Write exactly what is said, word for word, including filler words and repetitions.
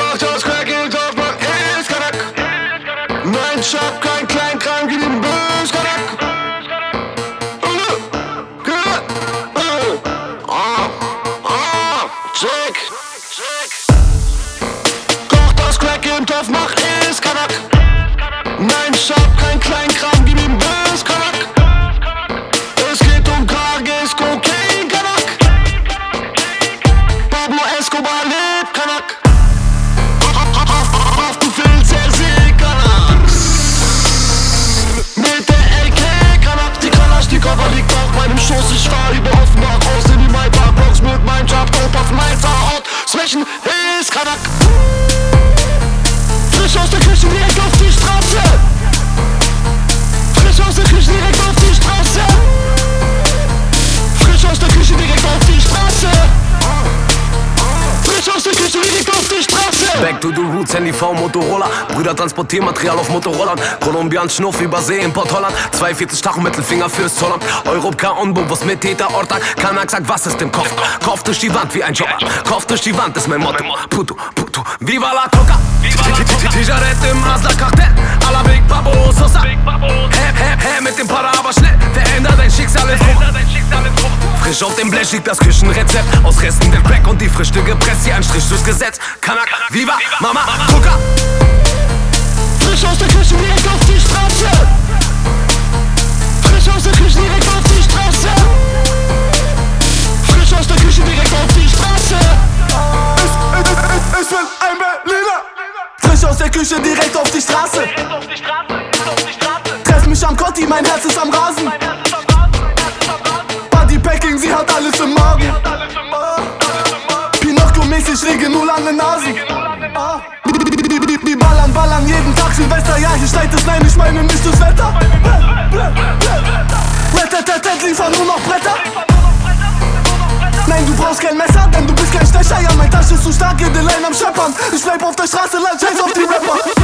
Doch das Crack geht auf, man ist Kanak. Nein, ich hab kein Kleinkram, gib ihm bös Kanak. Check, check. Doch das Crack im Topf, mach ist Kanak. Nein, ich hab kein Kleinkram, gib ihm bös Kanak. Es geht um Krages, Kokain, Kanak. Pablo Escobar lebt Kanak. Auf du Filz, er sieht Kanak. Mit der L K Kanak. Die Kalaschnikow liegt auf meinem Schoß. Ich fahr über Offenbach aus in die Maybach-Box mit meinem Job-Top auf Mainzer Ort. Smashen ist Kanak. Frisch aus der Küche direkt auf die Straße. Frisch aus der Küche direkt auf die Straße. Frisch aus der Küche direkt auf die Straße. Frisch aus der Küche direkt auf die Straße. Back to the roots, Handy V, Motorola. Brüder transportieren Material auf Motorrollern. Kolumbian Schnuff über See in Port Holland. zweiundvierzig Stachel, Mittelfinger fürs Zollern. Europka unbewusst mit Täter Ortag. Kanak sagt, was ist im Kopf? Kopf durch die Wand wie ein Jobber. Kopf durch die Wand ist mein Motto. Puto, puto, viva la coca. Tijarette im Asla Kartell. A la Big Babo Sosa. Hä, hä, hä, mit dem Para aber schnell. Veränder dein Schicksal in Frucht. Frisch auf dem Blech liegt das Küchenrezept. Aus Resten der Crack und die Früchte gepresst. Hier ein Strich durchs Gesetz. Kanak, viva, Mama, Coca. Frisch aus der Küche direkt auf die Straße. Frisch aus der Küche direkt auf die Straße. Frisch aus der Küche direkt auf die Straße. Ich, ich, ich bin ein Berliner. Frisch aus der Küche direkt auf die Straße. Treff mich am Kotti, mein Herz ist am Rasen. Bodypacking, sie hat alles im Magen. Pinocchio-mäßig rege nur lange Nasen. Die ballern, ballern jeden Tag Silvester. Ja, hier schneit es, nein, ich meine nicht das Wetter. Red-tet-tet-tet, liefer nur noch Bretter. Nein, du brauchst kein Messer, denn du bist kein Stecher. Ja, mein Tasche ist zu stark, jede Line am Scheppern. Ich bleib auf der Straße, lang scheiß auf die Rapper.